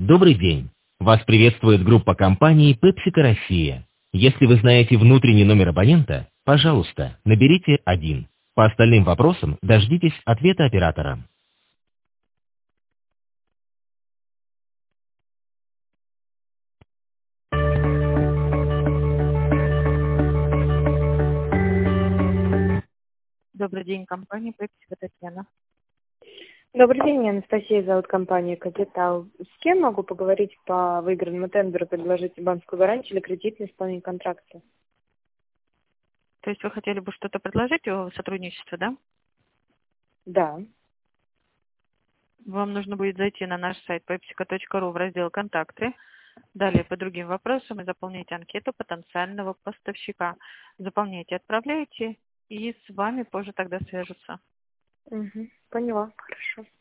Добрый день. Вас приветствует группа компаний PepsiCo Россия. Если вы знаете внутренний номер абонента, пожалуйста, наберите 1. По остальным вопросам дождитесь ответа оператора. Добрый день, компания PepsiCo Татьяна. Добрый день, меня Анастасия зовут, компания «Капитал». С кем могу поговорить по выигранному тендеру, предложить банковскую гарантию или кредит на исполнение контракта? То есть вы хотели бы что-то предложить о сотрудничестве, да? Да. Вам нужно будет зайти на наш сайт pepsico.ru в раздел «Контакты». Далее по другим вопросам и заполнить анкету потенциального поставщика. Заполняйте, отправляйте, и с вами позже тогда свяжутся. Поняла, хорошо.